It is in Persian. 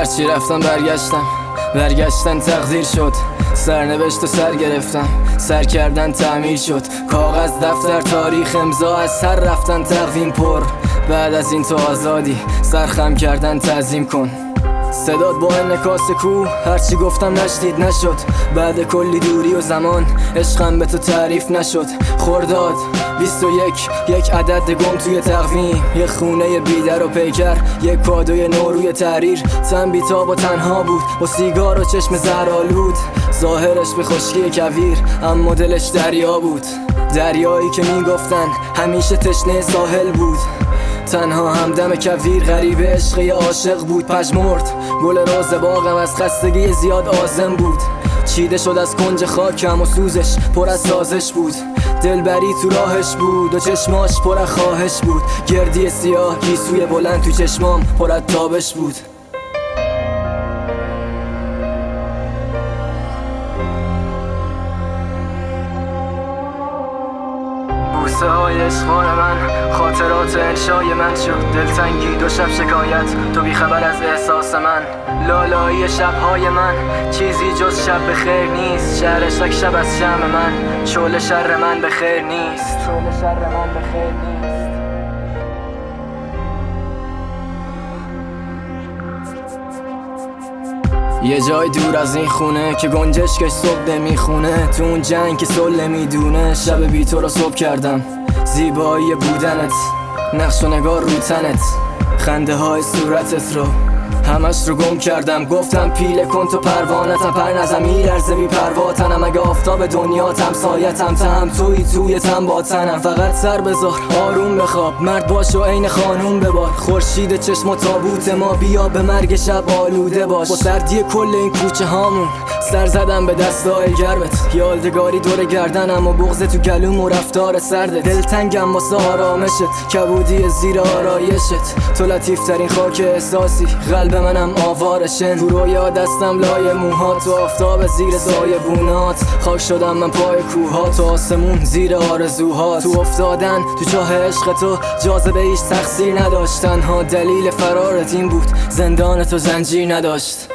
هرچی رفتم برگشتن تقدیر شد. سرنوشت و سر گرفتم، سر کردن تعمیر شد. کاغذ، دفتر، تاریخ، امضا از سر رفتن، تقویم پر. بعد از این تو آزادی، سرخم کردن تعظیم کن. صدات با انعکاس کوه، هرچی گفتم نشنید نشد. بعد کلی دوری و زمان، عشقم به تو تعریف نشد. خرداد 21، یک عدد گم توی تقویم. یک خونه بیدر و پیکر، یک کادوی نو روی تحریر. تن بیتاب و تنها بود، با سیگار و چشم زهرآلود. ظاهرش به خشکی کویر، اما دلش دریا بود. دریایی که میگفتن همیشه تشنه ساحل بود. تنها همدم کویر، غریب عشقی عاشق بود. پژمرد گل روز باغم، از خستگی زیاد آزم بود. چیده شد از کنج خاکم و سوزش پر از سازش بود. دلبری تو راهش بود و چشماش پر از خواهش بود. گردی سیاه، گیسوی بلند تو چشمام پر از تابش بود. بوسه های عشقان من، خاطرات انشای من شد. دلتنگی، دو شب شکایت، تو بیخبر از احساس من. لالایی شبهای من، چیزی جز شب بخیر نیست. شهرش یک شب از شم من، شعله شر من بخیر نیست. یه جای دور از این خونه که گنجشکش صبح میخونه. تو اون جنگ که صلح میدونه، شب بی تو رو صبح کردم. زیبایی بودنت، نقش و نگار رو تنت، خنده های صورتت رو همش رو گم کردم. گفتم پیله کن تو پروانتم، پر نزم میلرزه بی پروا تنم. اگه آفتاب دنیاتم، سایتم، تهم توی تم با تنم. فقط سر بذار آروم بخواب، مرد باش و عین خانوم ببار. خورشید چشم و تابوت ما، بیا به مرگ شب آلوده باش. با سردی کل این کوچه هامون، سر زدم به دستای گرمت. یادگاری دور گردنم و بغض تو گلوم و رفتار سرده. دلتنگم واسه آرامشت، کبودی زیر آرایشت. تو لطیف ترین خاک احساسی، قلب منم آوارشن. تو رویا دستم لای موهات، تو آفتاب زیر سایه بونات. خاک شدم من پای کوهات، تو آسمون زیر آرزوهات. تو افتادن تو چاه عشق تو، جاذبه ایش تقصیر نداشت. تنها دلیل فرارت این بود، زندان تو زنجیر نداشت.